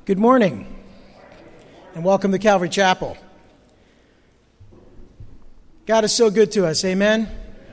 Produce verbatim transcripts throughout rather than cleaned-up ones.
Good morning, and welcome to Calvary Chapel. God is so good to us, amen?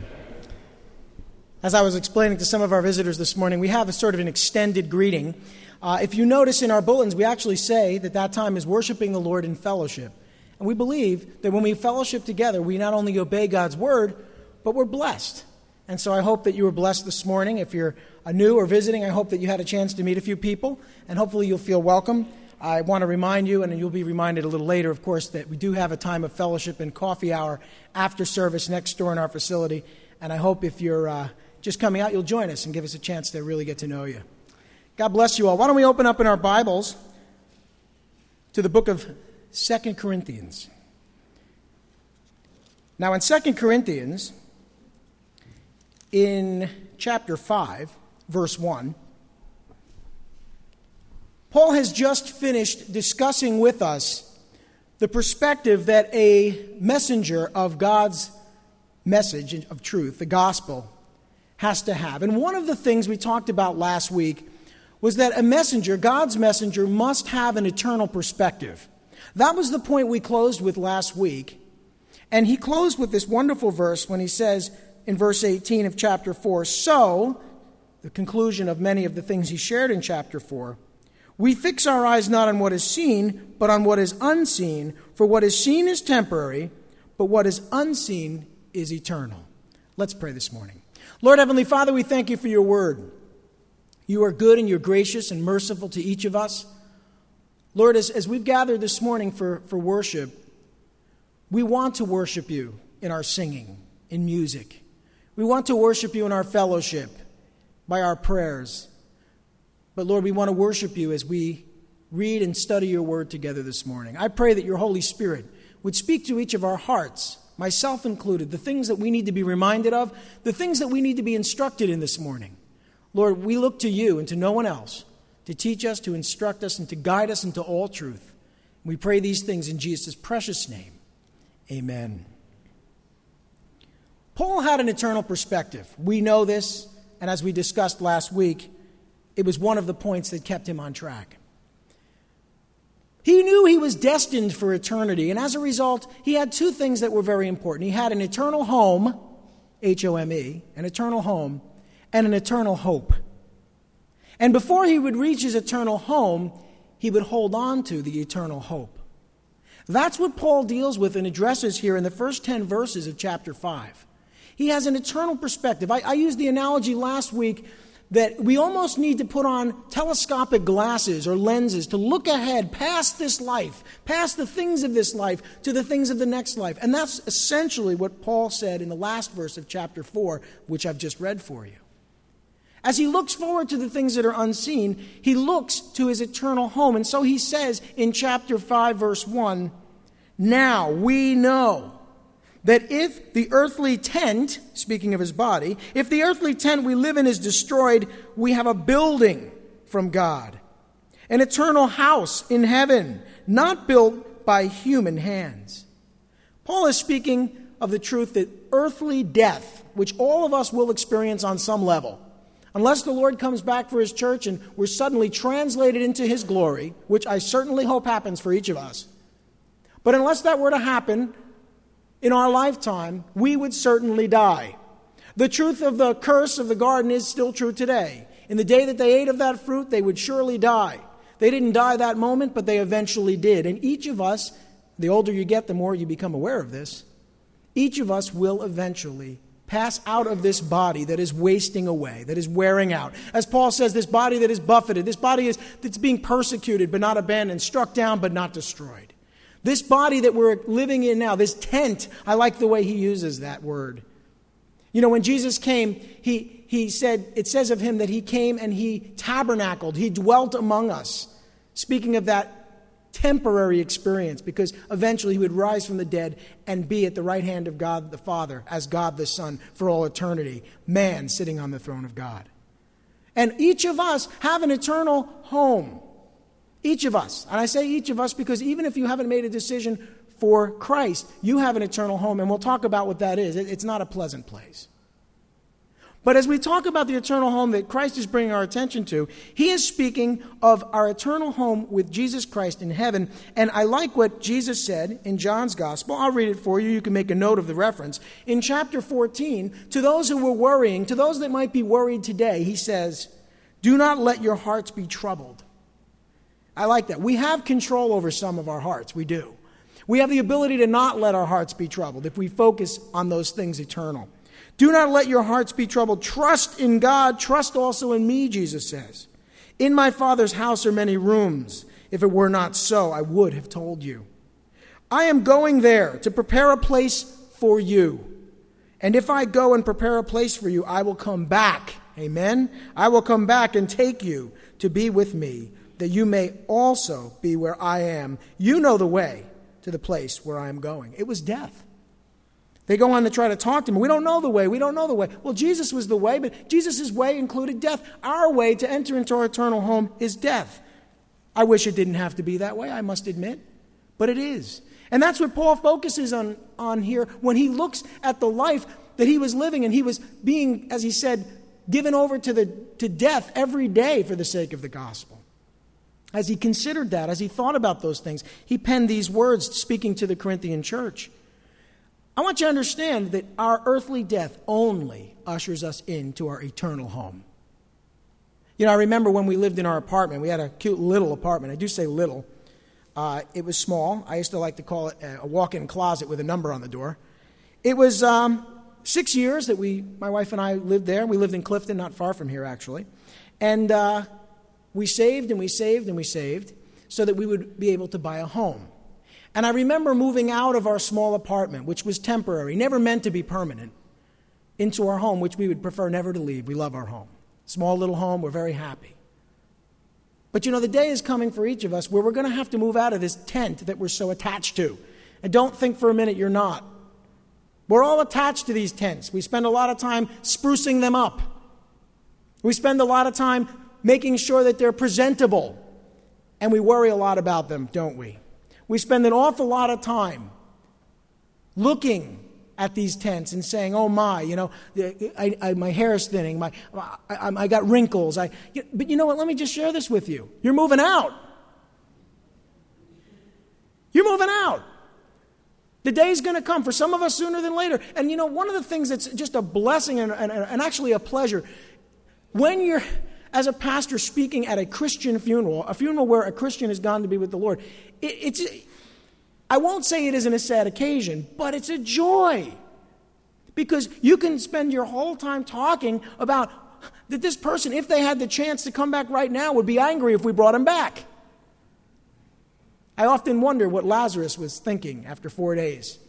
As I was explaining to some of our visitors this morning, we have a sort of an extended greeting. Uh, if you notice in our bulletins, we actually say that that time is worshiping the Lord in fellowship. And we believe that when we fellowship together, we not only obey God's word, but we're blessed. And so I hope that you were blessed this morning. If you're uh, new or visiting, I hope that you had a chance to meet a few people, and hopefully you'll feel welcome. I want to remind you, and you'll be reminded a little later, of course, that we do have a time of fellowship and coffee hour after service next door in our facility. And I hope if you're uh, just coming out, you'll join us and give us a chance to really get to know you. God bless you all. Why don't we open up in our Bibles to the book of Second Corinthians. Now, in Second Corinthians, in chapter five, verse one, Paul has just finished discussing with us the perspective that a messenger of God's message of truth, the gospel, has to have. And one of the things we talked about last week was that a messenger, God's messenger, must have an eternal perspective. That was the point we closed with last week. And he closed with this wonderful verse when he says in verse eighteen of chapter four, "So," the conclusion of many of the things he shared in chapter four, "we fix our eyes not on what is seen, but on what is unseen. For what is seen is temporary, but what is unseen is eternal." Let's pray this morning. Lord Heavenly Father, we thank you for your word. You are good and you're gracious and merciful to each of us. Lord, as, as we've gathered this morning for, for worship, we want to worship you in our singing, in music. We want to worship you in our fellowship, by our prayers. But Lord, we want to worship you as we read and study your word together this morning. I pray that your Holy Spirit would speak to each of our hearts, myself included, the things that we need to be reminded of, the things that we need to be instructed in this morning. Lord, we look to you and to no one else to teach us, to instruct us, and to guide us into all truth. We pray these things in Jesus' precious name. Amen. Paul had an eternal perspective. We know this, and as we discussed last week, it was one of the points that kept him on track. He knew he was destined for eternity, and as a result, he had two things that were very important. He had an eternal home, H O M E, an eternal home, and an eternal hope. And before he would reach his eternal home, he would hold on to the eternal hope. That's what Paul deals with and addresses here in the first ten verses of chapter five. He has an eternal perspective. I, I used the analogy last week that we almost need to put on telescopic glasses or lenses to look ahead past this life, past the things of this life, to the things of the next life. And that's essentially what Paul said in the last verse of chapter four, which I've just read for you. As he looks forward to the things that are unseen, he looks to his eternal home. And so he says in chapter five, verse one, "Now we know that if the earthly tent," speaking of his body, "if the earthly tent we live in is destroyed, we have a building from God, an eternal house in heaven, not built by human hands." Paul is speaking of the truth that earthly death, which all of us will experience on some level, unless the Lord comes back for his church and we're suddenly translated into his glory, which I certainly hope happens for each of us. But unless that were to happen in our lifetime, we would certainly die. The truth of the curse of the garden is still true today. In the day that they ate of that fruit, they would surely die. They didn't die that moment, but they eventually did. And each of us, the older you get, the more you become aware of this, each of us will eventually pass out of this body that is wasting away, that is wearing out. As Paul says, this body that is buffeted, this body is that's being persecuted but not abandoned, struck down but not destroyed. This body that we're living in now, this tent, I like the way he uses that word. You know, when Jesus came, he, he said, it says of him that he came and he tabernacled, he dwelt among us. Speaking of that temporary experience, because eventually he would rise from the dead and be at the right hand of God the Father as God the Son for all eternity, man sitting on the throne of God. And each of us have an eternal home. Each of us. And I say each of us because even if you haven't made a decision for Christ, you have an eternal home, and we'll talk about what that is. It's not a pleasant place. But as we talk about the eternal home that Christ is bringing our attention to, he is speaking of our eternal home with Jesus Christ in heaven. And I like what Jesus said in John's gospel. I'll read it for you. You can make a note of the reference. In chapter fourteen, to those who were worrying, to those that might be worried today, he says, "Do not let your hearts be troubled." I like that. We have control over some of our hearts. We do. We have the ability to not let our hearts be troubled if we focus on those things eternal. Do not let your hearts be troubled. Trust in God. Trust also in me, Jesus says. In my Father's house are many rooms. If it were not so, I would have told you. I am going there to prepare a place for you. And if I go and prepare a place for you, I will come back. Amen. I will come back and take you to be with me, that you may also be where I am. You know the way to the place where I am going. It was death. They go on to try to talk to him. We don't know the way. We don't know the way. Well, Jesus was the way, but Jesus' way included death. Our way to enter into our eternal home is death. I wish it didn't have to be that way, I must admit, but it is. And that's what Paul focuses on, on here when he looks at the life that he was living, and he was being, as he said, given over to, the, to death every day for the sake of the gospel. As he considered that, as he thought about those things, he penned these words speaking to the Corinthian church. I want you to understand that our earthly death only ushers us into our eternal home. You know, I remember when we lived in our apartment. We had a cute little apartment. I do say little. Uh, it was small. I used to like to call it a walk-in closet with a number on the door. It was um, six years that we, my wife and I lived there. We lived in Clifton, not far from here, actually. And uh, we saved and we saved and we saved so that we would be able to buy a home. And I remember moving out of our small apartment, which was temporary, never meant to be permanent, into our home, which we would prefer never to leave. We love our home. Small little home, we're very happy. But you know, the day is coming for each of us where we're going to have to move out of this tent that we're so attached to. And don't think for a minute you're not. We're all attached to these tents. We spend a lot of time sprucing them up. We spend a lot of time making sure that they're presentable. And we worry a lot about them, don't we? We spend an awful lot of time looking at these tents and saying, oh my, you know, I, I, my hair is thinning, my, I, I got wrinkles. I, but you know what, let me just share this with you. You're moving out. You're moving out. The day's going to come for some of us sooner than later. And you know, one of the things that's just a blessing and, and, and actually a pleasure, when you're, as a pastor, speaking at a Christian funeral, a funeral where a Christian has gone to be with the Lord, it, it's, I won't say it isn't a sad occasion, but it's a joy. Because you can spend your whole time talking about that this person, if they had the chance to come back right now, would be angry if we brought him back. I often wonder what Lazarus was thinking after four days.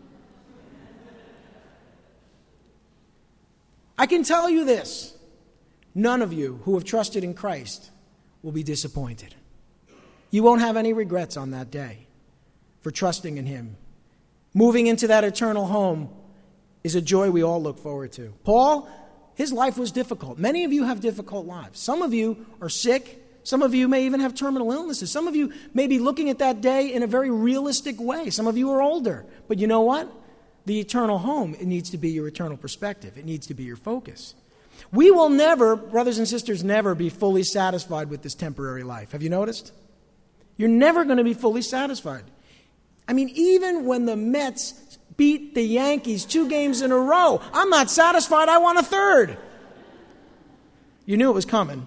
I can tell you this. None of you who have trusted in Christ will be disappointed. You won't have any regrets on that day for trusting in him. Moving into that eternal home is a joy we all look forward to. Paul, his life was difficult. Many of you have difficult lives. Some of you are sick. Some of you may even have terminal illnesses. Some of you may be looking at that day in a very realistic way. Some of you are older. But you know what? The eternal home, it needs to be your eternal perspective. It needs to be your focus. We will never, brothers and sisters, never be fully satisfied with this temporary life. Have you noticed? You're never going to be fully satisfied. I mean, even when the Mets beat the Yankees two games in a row, I'm not satisfied. I want a third. You knew it was coming.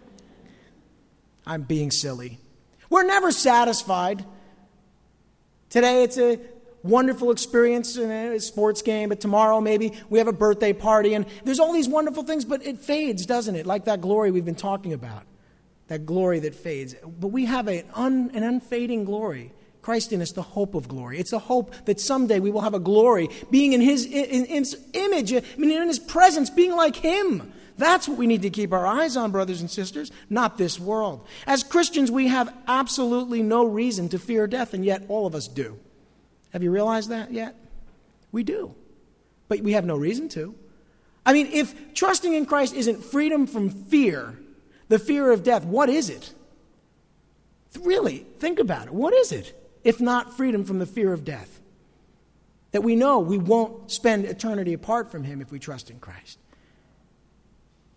I'm being silly. We're never satisfied. Today it's a wonderful experience in a sports game, but tomorrow maybe we have a birthday party, and there's all these wonderful things, but it fades, doesn't it? Like that glory we've been talking about, that glory that fades. But we have a un, an unfading glory. Christ in us, the hope of glory. It's the hope that someday we will have a glory, being in his, in, in his image, I mean, in his presence, being like him. That's what we need to keep our eyes on, brothers and sisters, not this world. As Christians, we have absolutely no reason to fear death, and yet all of us do. Have you realized that yet? We do. But we have no reason to. I mean, if trusting in Christ isn't freedom from fear, the fear of death, what is it? Really, think about it. What is it, if not freedom from the fear of death? That we know we won't spend eternity apart from him if we trust in Christ.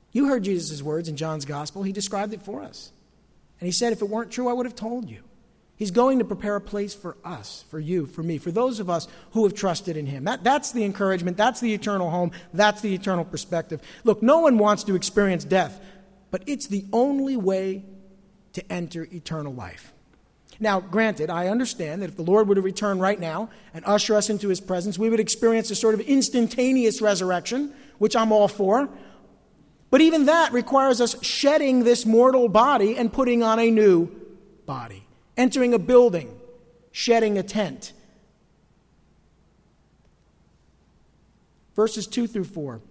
You heard Jesus' words in John's gospel. He described it for us. And he said, if it weren't true, I would have told you. He's going to prepare a place for us, for you, for me, for those of us who have trusted in him. That, that's the encouragement. That's the eternal home. That's the eternal perspective. Look, no one wants to experience death, but it's the only way to enter eternal life. Now, granted, I understand that if the Lord were to return right now and usher us into his presence, we would experience a sort of instantaneous resurrection, which I'm all for. But even that requires us shedding this mortal body and putting on a new body. Entering a building, shedding a tent. Verses two through four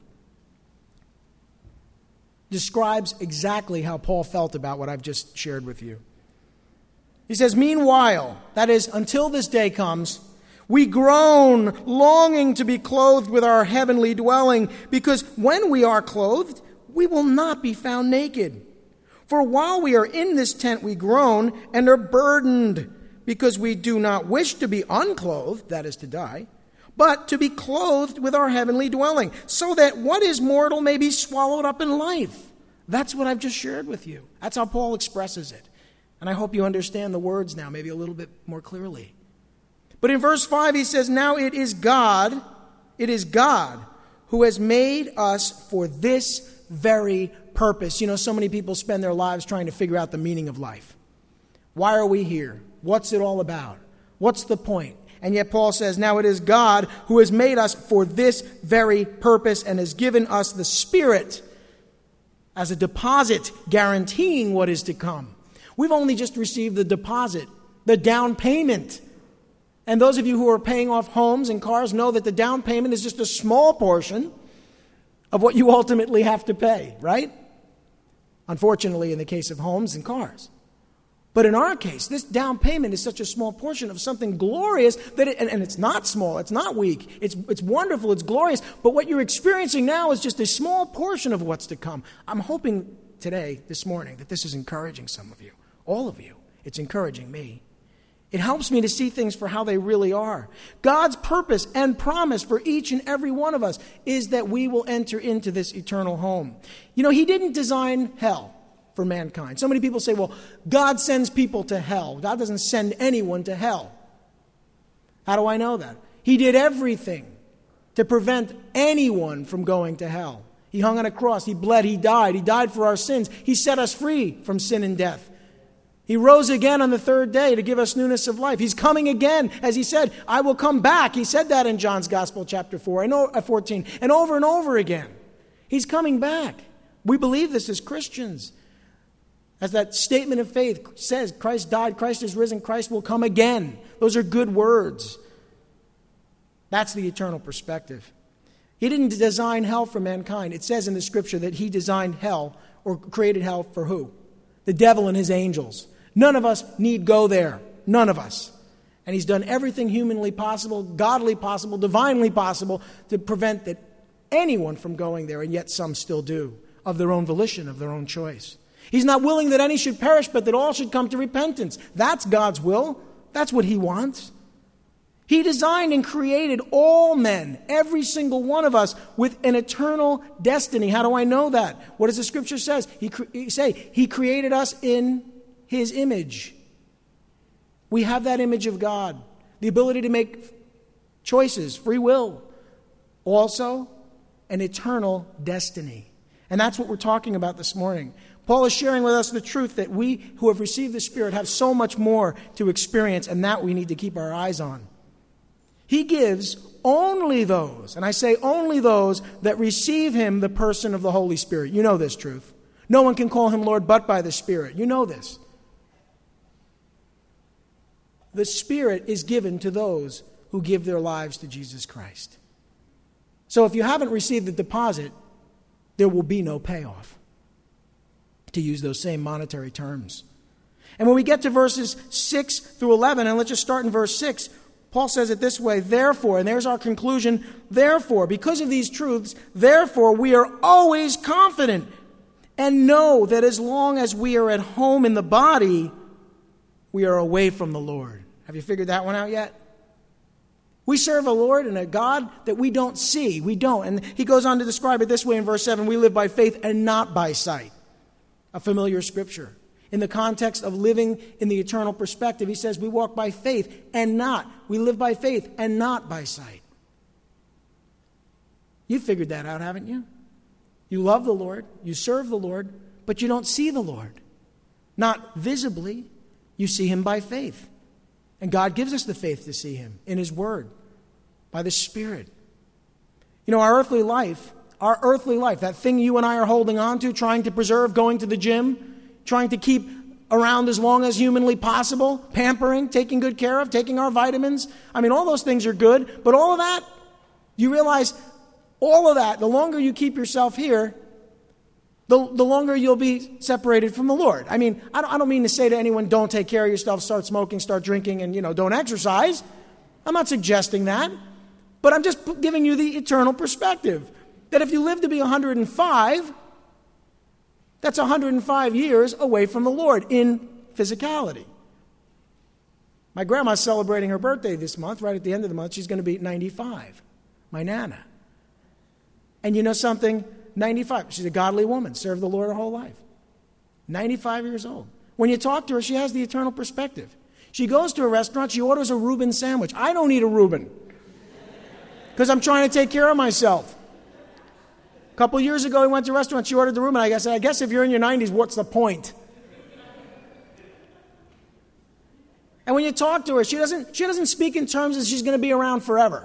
describes exactly how Paul felt about what I've just shared with you. He says, meanwhile, that is, until this day comes, we groan, longing to be clothed with our heavenly dwelling, because when we are clothed, we will not be found naked. For while we are in this tent, we groan and are burdened, because we do not wish to be unclothed, that is to die, but to be clothed with our heavenly dwelling, so that what is mortal may be swallowed up in life. That's what I've just shared with you. That's how Paul expresses it. And I hope you understand the words now, maybe a little bit more clearly. But in verse five, he says, now it is God, it is God who has made us for this very purpose. You know, so many people spend their lives trying to figure out the meaning of life. Why are we here? What's it all about? What's the point? And yet Paul says, now it is God who has made us for this very purpose and has given us the Spirit as a deposit guaranteeing what is to come. We've only just received the deposit, the down payment. And those of you who are paying off homes and cars know that the down payment is just a small portion of what you ultimately have to pay, right? Unfortunately, in the case of homes and cars. But in our case, this down payment is such a small portion of something glorious that it, and, and it's not small, it's not weak, it's, it's wonderful, it's glorious. But what you're experiencing now is just a small portion of what's to come. I'm hoping today, this morning, that this is encouraging some of you, all of you. It's encouraging me. It helps me to see things for how they really are. God's purpose and promise for each and every one of us is that we will enter into this eternal home. You know, he didn't design hell for mankind. So many people say, well, God sends people to hell. God doesn't send anyone to hell. How do I know that? He did everything to prevent anyone from going to hell. He hung on a cross. He bled. He died. He died for our sins. He set us free from sin and death. He rose again on the third day to give us newness of life. He's coming again. As he said, I will come back. He said that in John's Gospel, chapter four, and fourteen, and over and over again. He's coming back. We believe this as Christians. As that statement of faith says, Christ died, Christ is risen, Christ will come again. Those are good words. That's the eternal perspective. He didn't design hell for mankind. It says in the scripture that he designed hell, or created hell for who? The devil and his angels. None of us need go there. None of us. And he's done everything humanly possible, godly possible, divinely possible to prevent that anyone from going there, and yet some still do, of their own volition, of their own choice. He's not willing that any should perish, but that all should come to repentance. That's God's will. That's what he wants. He designed and created all men, every single one of us, with an eternal destiny. How do I know that? What does the scripture says? He, cre- he say he created us in his image. We have that image of God, the ability to make choices, free will, also an eternal destiny. And that's what we're talking about this morning. Paul is sharing with us the truth that we who have received the Spirit have so much more to experience, and that we need to keep our eyes on. He gives only those, and I say only those, that receive him the person of the Holy Spirit. You know this truth. No one can call him Lord but by the Spirit. You know this. The Spirit is given to those who give their lives to Jesus Christ. So if you haven't received the deposit, there will be no payoff, to use those same monetary terms. And when we get to verses six through eleven, and let's just start in verse six, Paul says it this way, therefore, and there's our conclusion, therefore, because of these truths, therefore we are always confident and know that as long as we are at home in the body, we are away from the Lord. Have you figured that one out yet? We serve a Lord and a God that we don't see. We don't. And he goes on to describe it this way in verse seven. We live by faith and not by sight. A familiar scripture. In the context of living in the eternal perspective, he says we walk by faith and not. We live by faith and not by sight. You figured that out, haven't you? You love the Lord, you serve the Lord, but you don't see the Lord. Not visibly, you see him by faith. And God gives us the faith to see him in his word, by the Spirit. You know, our earthly life, our earthly life, that thing you and I are holding on to, trying to preserve, going to the gym, trying to keep around as long as humanly possible, pampering, taking good care of, taking our vitamins. I mean, all those things are good, but all of that, you realize all of that, the longer you keep yourself here, the, the longer you'll be separated from the Lord. I mean, I don't, I don't mean to say to anyone, don't take care of yourself, start smoking, start drinking, and, you know, don't exercise. I'm not suggesting that. But I'm just giving you the eternal perspective. That if you live to be one hundred five, that's one hundred five years away from the Lord in physicality. My grandma's celebrating her birthday this month. Right at the end of the month, she's going to be ninety-five. My Nana. And you know something? ninety-five. She's a godly woman. Served the Lord her whole life. ninety-five years old. When you talk to her, she has the eternal perspective. She goes to a restaurant. She orders a Reuben sandwich. I don't eat a Reuben because I'm trying to take care of myself. A couple years ago, we went to a restaurant. She ordered the Reuben. I said, I guess if you're in your nineties, what's the point? And when you talk to her, she doesn't, she doesn't speak in terms as she's going to be around forever.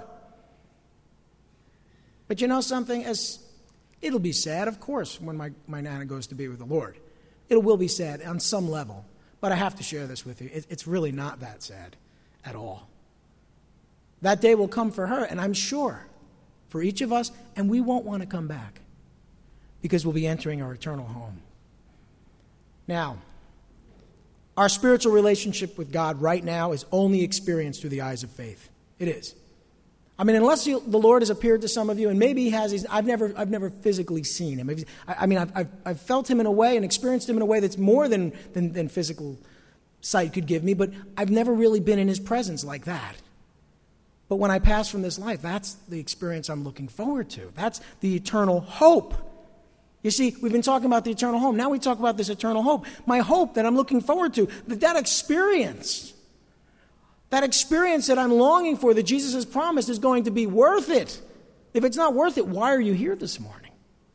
But you know something? As it'll be sad, of course, when my, my Nana goes to be with the Lord. It will be sad on some level. But I have to share this with you. It, it's really not that sad at all. That day will come for her, and I'm sure for each of us, and we won't want to come back because we'll be entering our eternal home. Now, our spiritual relationship with God right now is only experienced through the eyes of faith. It is. I mean, unless you, the Lord has appeared to some of you, and maybe he has, he's, I've never I've never physically seen him. I, I mean, I've, I've, I've felt him in a way and experienced him in a way that's more than, than, than physical sight could give me, but I've never really been in his presence like that. But when I pass from this life, that's the experience I'm looking forward to. That's the eternal hope. You see, we've been talking about the eternal home. Now we talk about this eternal hope. My hope that I'm looking forward to, that that experience... That experience that I'm longing for, that Jesus has promised, is going to be worth it. If it's not worth it, why are you here this morning?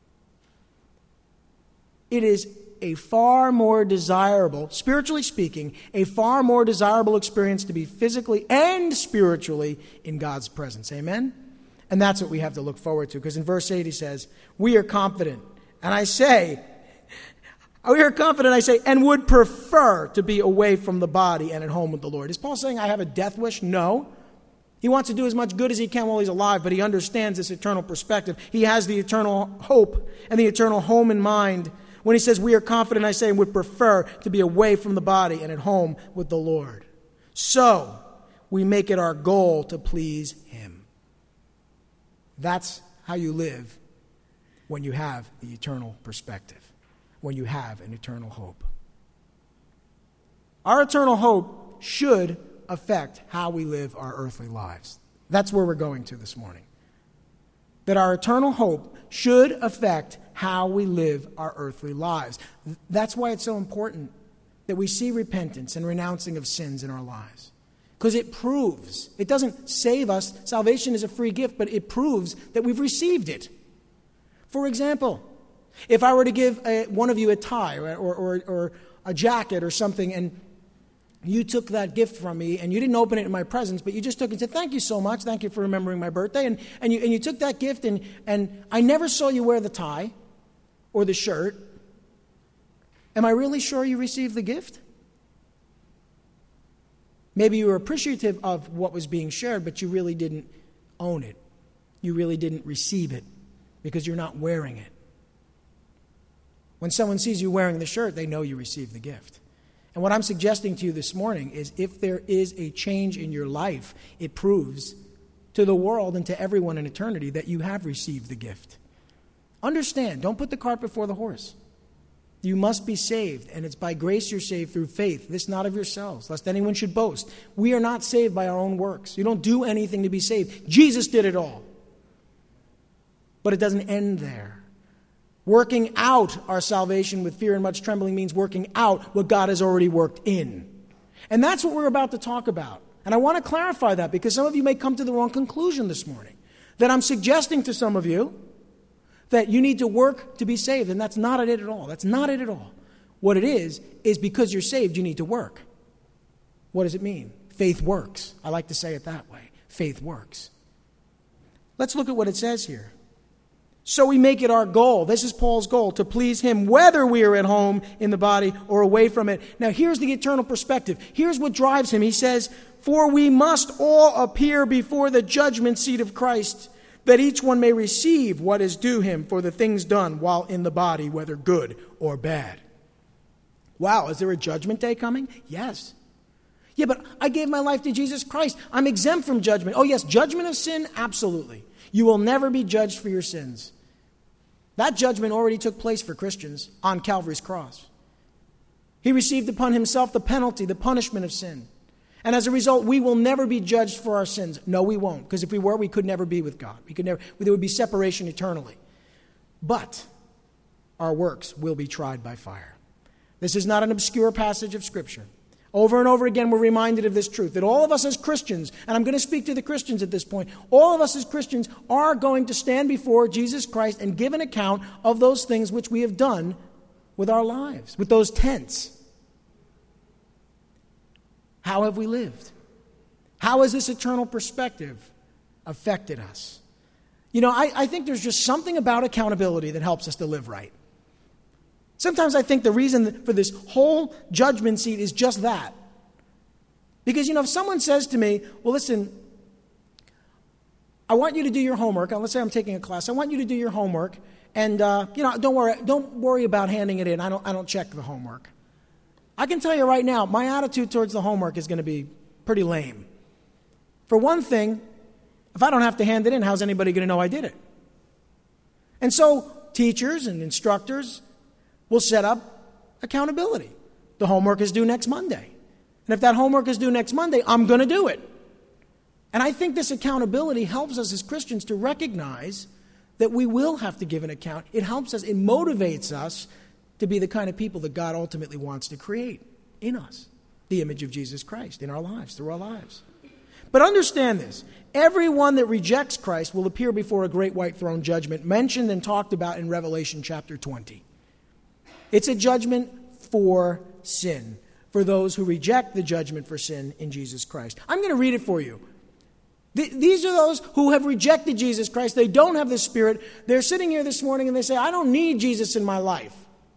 It is a far more desirable, spiritually speaking, a far more desirable experience to be physically and spiritually in God's presence. Amen? And that's what we have to look forward to. Because in verse eight he says, we are confident. And I say... We are confident, I say, and would prefer to be away from the body and at home with the Lord. Is Paul saying I have a death wish? No. He wants to do as much good as he can while he's alive, but he understands this eternal perspective. He has the eternal hope and the eternal home in mind when he says we are confident, I say, and would prefer to be away from the body and at home with the Lord. So, we make it our goal to please him. That's how you live when you have the eternal perspective. When you have an eternal hope. Our eternal hope should affect how we live our earthly lives. That's where we're going to this morning. That our eternal hope should affect how we live our earthly lives. That's why it's so important that we see repentance and renouncing of sins in our lives. Because it proves, it doesn't save us. Salvation is a free gift, but it proves that we've received it. For example, if I were to give a, one of you a tie or, or, or a jacket or something, and you took that gift from me and you didn't open it in my presence, but you just took it and said, thank you so much, thank you for remembering my birthday, and, and, you, and you took that gift and, and I never saw you wear the tie or the shirt, am I really sure you received the gift? Maybe you were appreciative of what was being shared, but you really didn't own it. You really didn't receive it because you're not wearing it. When someone sees you wearing the shirt, they know you received the gift. And what I'm suggesting to you this morning is if there is a change in your life, it proves to the world and to everyone in eternity that you have received the gift. Understand, don't put the cart before the horse. You must be saved, and it's by grace you're saved through faith, this not of yourselves, lest anyone should boast. We are not saved by our own works. You don't do anything to be saved. Jesus did it all. But it doesn't end there. Working out our salvation with fear and much trembling means working out what God has already worked in. And that's what we're about to talk about. And I want to clarify that because some of you may come to the wrong conclusion this morning. That I'm suggesting to some of you that you need to work to be saved. And that's not it at all. That's not it at all. What it is, is because you're saved, you need to work. What does it mean? Faith works. I like to say it that way. Faith works. Let's look at what it says here. So we make it our goal. This is Paul's goal, to please him, whether we are at home in the body or away from it. Now, here's the eternal perspective. Here's what drives him. He says, for we must all appear before the judgment seat of Christ, that each one may receive what is due him for the things done while in the body, whether good or bad. Wow, is there a judgment day coming? Yes. Yeah, but I gave my life to Jesus Christ. I'm exempt from judgment. Oh, yes, judgment of sin? Absolutely. You will never be judged for your sins. That judgment already took place for Christians on Calvary's cross. He received upon himself the penalty, the punishment of sin. And as a result, we will never be judged for our sins. No, we won't. Because if we were, we could never be with God. We could never, there would be separation eternally. But our works will be tried by fire. This is not an obscure passage of Scripture. Over and over again, we're reminded of this truth, that all of us as Christians, and I'm going to speak to the Christians at this point, all of us as Christians are going to stand before Jesus Christ and give an account of those things which we have done with our lives, with those tents. How have we lived? How has this eternal perspective affected us? You know, I, I think there's just something about accountability that helps us to live right. Sometimes I think the reason for this whole judgment seat is just that. Because, you know, if someone says to me, well, listen, I want you to do your homework. Let's say I'm taking a class. I want you to do your homework. And, uh, you know, don't worry, don't worry about handing it in. I don't, I don't check the homework. I can tell you right now, my attitude towards the homework is going to be pretty lame. For one thing, if I don't have to hand it in, how's anybody going to know I did it? And so teachers and instructors will set up accountability. The homework is due next Monday. And if that homework is due next Monday, I'm going to do it. And I think this accountability helps us as Christians to recognize that we will have to give an account. It helps us, it motivates us to be the kind of people that God ultimately wants to create in us, the image of Jesus Christ in our lives, through our lives. But understand this. Everyone that rejects Christ will appear before a great white throne judgment mentioned and talked about in Revelation chapter twenty. It's a judgment for sin, for those who reject the judgment for sin in Jesus Christ. I'm going to read it for you. Th- these are those who have rejected Jesus Christ. They don't have the Spirit. They're sitting here this morning and they say, I don't need Jesus in my life.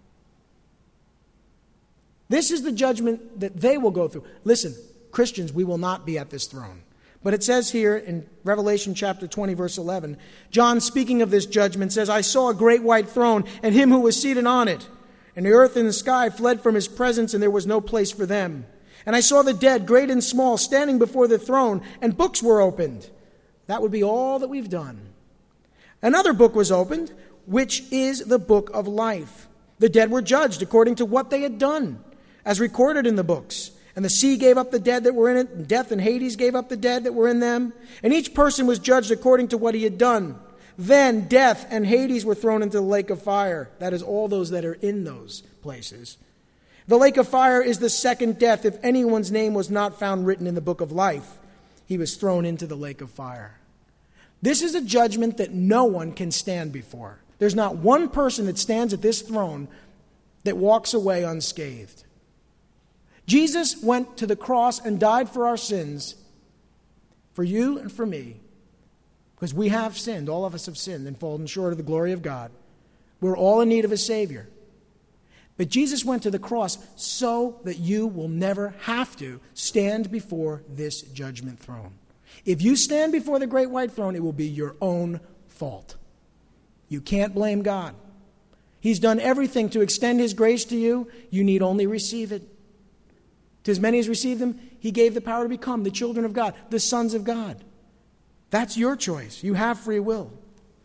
This is the judgment that they will go through. Listen, Christians, we will not be at this throne. But it says here in Revelation chapter twenty, verse eleven, John, speaking of this judgment, says, I saw a great white throne and him who was seated on it. And the earth and the sky fled from his presence, and there was no place for them. And I saw the dead, great and small, standing before the throne, and books were opened. That would be all that we've done. Another book was opened, which is the book of life. The dead were judged according to what they had done, as recorded in the books. And the sea gave up the dead that were in it, and death and Hades gave up the dead that were in them. And each person was judged according to what he had done. Then death and Hades were thrown into the lake of fire. That is, all those that are in those places. The lake of fire is the second death. If anyone's name was not found written in the book of life, he was thrown into the lake of fire. This is a judgment that no one can stand before. There's not one person that stands at this throne that walks away unscathed. Jesus went to the cross and died for our sins, for you and for me. Because we have sinned. All of us have sinned and fallen short of the glory of God. We're all in need of a Savior. But Jesus went to the cross so that you will never have to stand before this judgment throne. If you stand before the great white throne, it will be your own fault. You can't blame God. He's done everything to extend his grace to you. You need only receive it. To as many as received him, he gave the power to become the children of God, the sons of God. That's your choice. You have free will.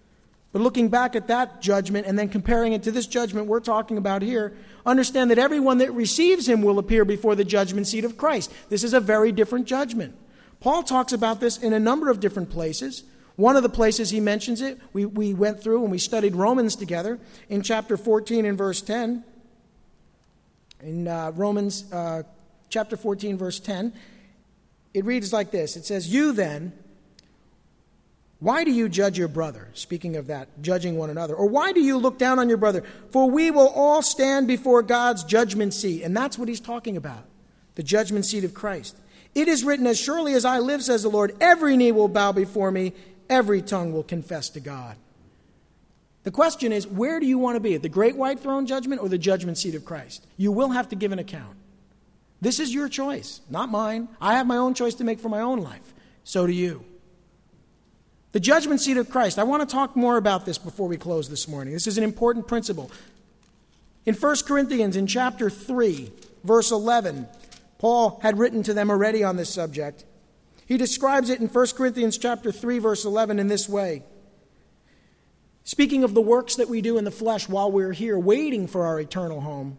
But looking back at that judgment and then comparing it to this judgment we're talking about here, understand that everyone that receives him will appear before the judgment seat of Christ. This is a very different judgment. Paul talks about this in a number of different places. One of the places he mentions it, we, we went through and we studied Romans together in chapter fourteen and verse ten. In uh, Romans uh, chapter fourteen, verse ten, it reads like this. It says, "You then, why do you judge your brother?" Speaking of that, judging one another. "Or why do you look down on your brother? For we will all stand before God's judgment seat." And that's what he's talking about, the judgment seat of Christ. "It is written, as surely as I live, says the Lord, every knee will bow before me, every tongue will confess to God." The question is, where do you want to be, at the great white throne judgment or the judgment seat of Christ? You will have to give an account. This is your choice, not mine. I have my own choice to make for my own life. So do you. The judgment seat of Christ. I want to talk more about this before we close this morning. This is an important principle. In First Corinthians, in chapter three, verse eleven, Paul had written to them already on this subject. He describes it in First Corinthians chapter three, verse eleven in this way. Speaking of the works that we do in the flesh while we're here, waiting for our eternal home.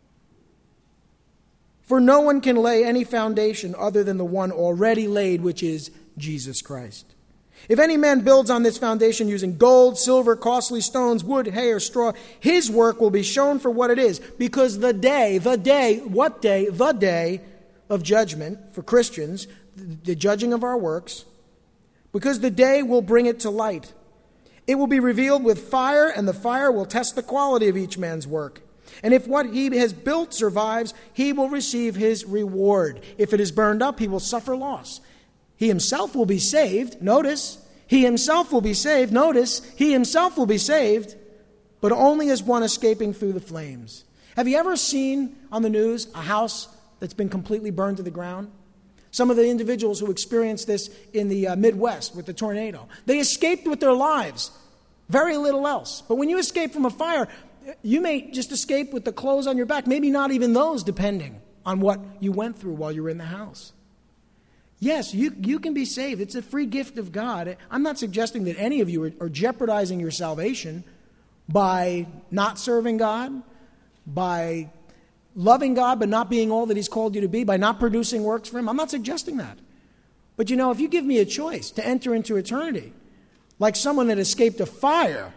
"For no one can lay any foundation other than the one already laid, which is Jesus Christ. If any man builds on this foundation using gold, silver, costly stones, wood, hay, or straw, his work will be shown for what it is, because the day, the day, what day? The day of judgment for Christians, the judging of our works, because the day will bring it to light. It will be revealed with fire, and the fire will test the quality of each man's work. And if what he has built survives, he will receive his reward. If it is burned up, he will suffer loss. He himself will be saved. Notice, he himself will be saved. Notice, he himself will be saved, but only as one escaping through the flames." Have you ever seen on the news a house that's been completely burned to the ground? Some of the individuals who experienced this in the uh, Midwest with the tornado, they escaped with their lives. Very little else. But when you escape from a fire, you may just escape with the clothes on your back, maybe not even those, depending on what you went through while you were in the house. Yes, you, you can be saved. It's a free gift of God. I'm not suggesting that any of you are, are jeopardizing your salvation by not serving God, by loving God but not being all that he's called you to be, by not producing works for him. I'm not suggesting that. But you know, if you give me a choice to enter into eternity, like someone that escaped a fire,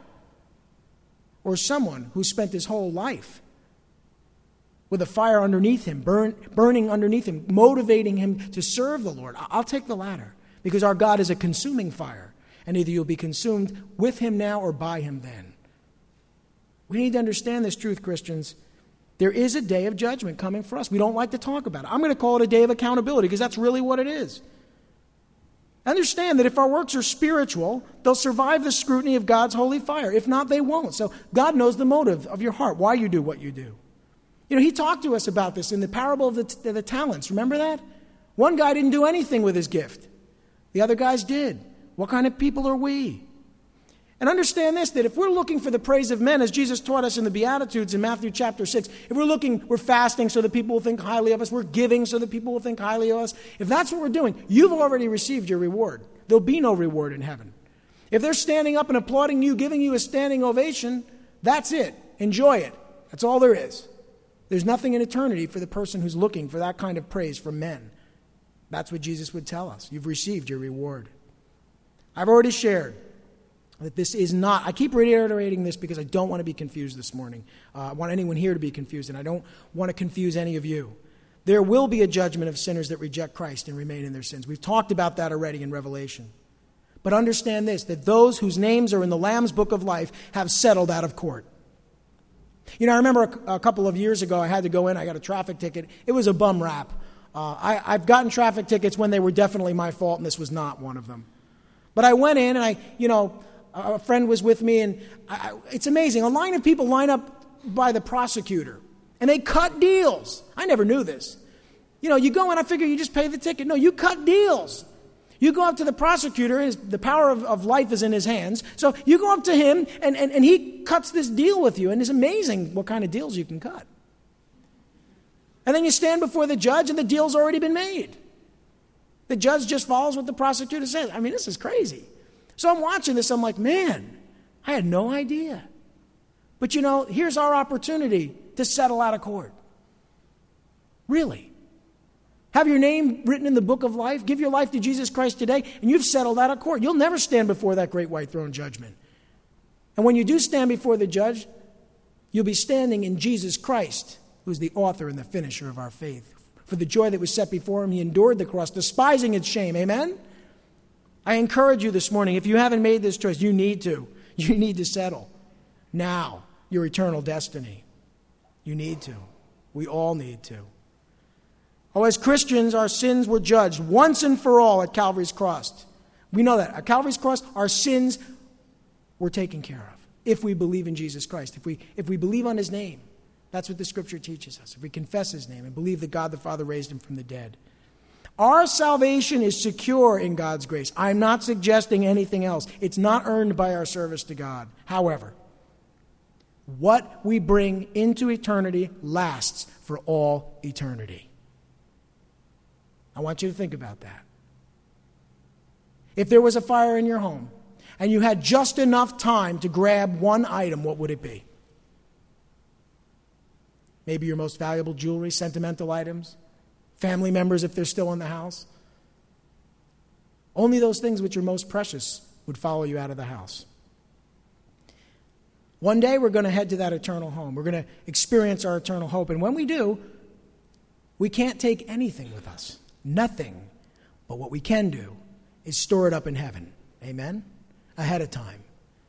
or someone who spent his whole life with a fire underneath him, burn, burning underneath him, motivating him to serve the Lord, I'll take the latter, because our God is a consuming fire, and either you'll be consumed with him now or by him then. We need to understand this truth, Christians. There is a day of judgment coming for us. We don't like to talk about it. I'm going to call it a day of accountability, because that's really what it is. Understand that if our works are spiritual, they'll survive the scrutiny of God's holy fire. If not, they won't. So God knows the motive of your heart, why you do what you do. You know, he talked to us about this in the parable of the, t- the talents. Remember that? One guy didn't do anything with his gift. The other guys did. What kind of people are we? And understand this, that if we're looking for the praise of men, as Jesus taught us in the Beatitudes in Matthew chapter six, if we're looking, we're fasting so that people will think highly of us, we're giving so that people will think highly of us, if that's what we're doing, you've already received your reward. There'll be no reward in heaven. If they're standing up and applauding you, giving you a standing ovation, that's it. Enjoy it. That's all there is. There's nothing in eternity for the person who's looking for that kind of praise from men. That's what Jesus would tell us. You've received your reward. I've already shared that this is not, I keep reiterating this because I don't want to be confused this morning. Uh, I want anyone here to be confused, and I don't want to confuse any of you. There will be a judgment of sinners that reject Christ and remain in their sins. We've talked about that already in Revelation. But understand this, that those whose names are in the Lamb's book of life have settled out of court. You know, I remember a, a couple of years ago, I had to go in, I got a traffic ticket. It was a bum rap. Uh, I, I've gotten traffic tickets when they were definitely my fault, and this was not one of them. But I went in, and I, you know, a friend was with me, and I, it's amazing. A line of people line up by the prosecutor, and they cut deals. I never knew this. You know, you go in, I figure you just pay the ticket. No, you cut deals. You go up to the prosecutor, his, the power of, of life is in his hands. So you go up to him, and, and, and he cuts this deal with you, and it's amazing what kind of deals you can cut. And then you stand before the judge, and the deal's already been made. The judge just follows what the prosecutor says. I mean, this is crazy. So I'm watching this, I'm like, man, I had no idea. But you know, here's our opportunity to settle out of court. Really. Have your name written in the book of life. Give your life to Jesus Christ today, and you've settled out of court. You'll never stand before that great white throne judgment. And when you do stand before the judge, you'll be standing in Jesus Christ, who's the author and the finisher of our faith. For the joy that was set before him, he endured the cross, despising its shame. Amen? I encourage you this morning, if you haven't made this choice, you need to. You need to settle now your eternal destiny. You need to. We all need to. Oh, as Christians, our sins were judged once and for all at Calvary's cross. We know that. At Calvary's cross, our sins were taken care of if we believe in Jesus Christ, if we, if we believe on his name. That's what the Scripture teaches us. If we confess his name and believe that God the Father raised him from the dead. Our salvation is secure in God's grace. I'm not suggesting anything else. It's not earned by our service to God. However, what we bring into eternity lasts for all eternity. I want you to think about that. If there was a fire in your home and you had just enough time to grab one item, what would it be? Maybe your most valuable jewelry, sentimental items, family members if they're still in the house. Only those things which are most precious would follow you out of the house. One day we're going to head to that eternal home. We're going to experience our eternal hope. And when we do, we can't take anything with us. Nothing. But what we can do is store it up in heaven. Amen? Ahead of time.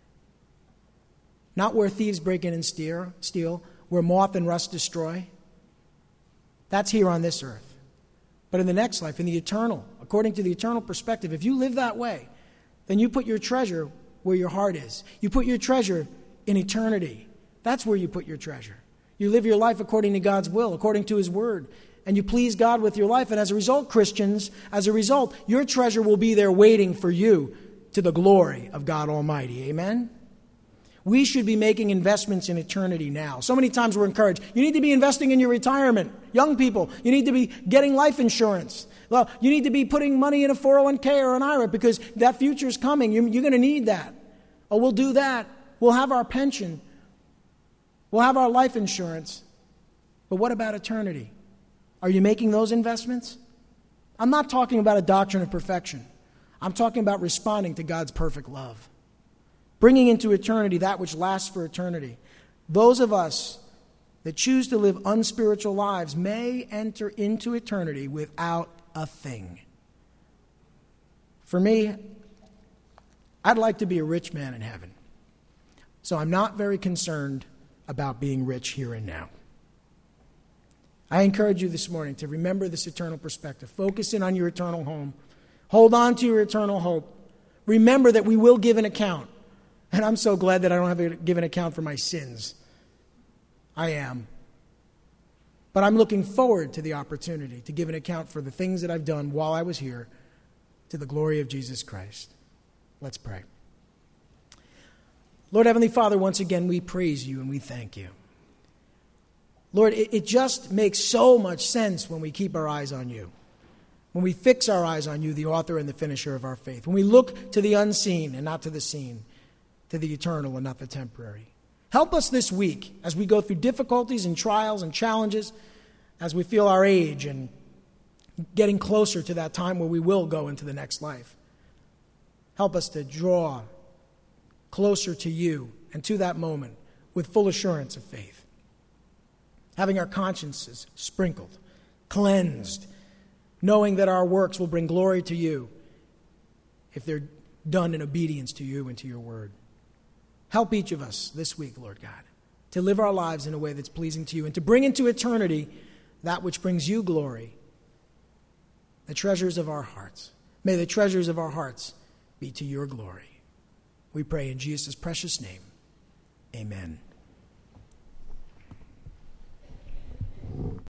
Not where thieves break in and steal, steal, where moth and rust destroy. That's here on this earth. But in the next life, in the eternal, according to the eternal perspective, if you live that way, then you put your treasure where your heart is. You put your treasure in eternity. That's where you put your treasure. You live your life according to God's will, according to his word. And you please God with your life. And as a result, Christians, as a result, your treasure will be there waiting for you to the glory of God Almighty. Amen? We should be making investments in eternity now. So many times we're encouraged, you need to be investing in your retirement. Young people, you need to be getting life insurance. Well, you need to be putting money in a four oh one k or an I R A because that future is coming. You're, you're going to need that. Oh, we'll do that. We'll have our pension. We'll have our life insurance. But what about eternity? Are you making those investments? I'm not talking about a doctrine of perfection. I'm talking about responding to God's perfect love. Bringing into eternity that which lasts for eternity. Those of us that choose to live unspiritual lives may enter into eternity without a thing. For me, I'd like to be a rich man in heaven. So I'm not very concerned about being rich here and now. I encourage you this morning to remember this eternal perspective. Focus in on your eternal home. Hold on to your eternal hope. Remember that we will give an account. And I'm so glad that I don't have to give an account for my sins. I am. But I'm looking forward to the opportunity to give an account for the things that I've done while I was here to the glory of Jesus Christ. Let's pray. Lord Heavenly Father, once again, we praise you and we thank you. Lord, it, it just makes so much sense when we keep our eyes on you. When we fix our eyes on you, the author and the finisher of our faith. When we look to the unseen and not to the seen. To the eternal and not the temporary. Help us this week as we go through difficulties and trials and challenges, as we feel our age and getting closer to that time where we will go into the next life. Help us to draw closer to you and to that moment with full assurance of faith. Having our consciences sprinkled, cleansed, knowing that our works will bring glory to you if they're done in obedience to you and to your word. Help each of us this week, Lord God, to live our lives in a way that's pleasing to you and to bring into eternity that which brings you glory, the treasures of our hearts. May the treasures of our hearts be to your glory. We pray in Jesus' precious name. Amen.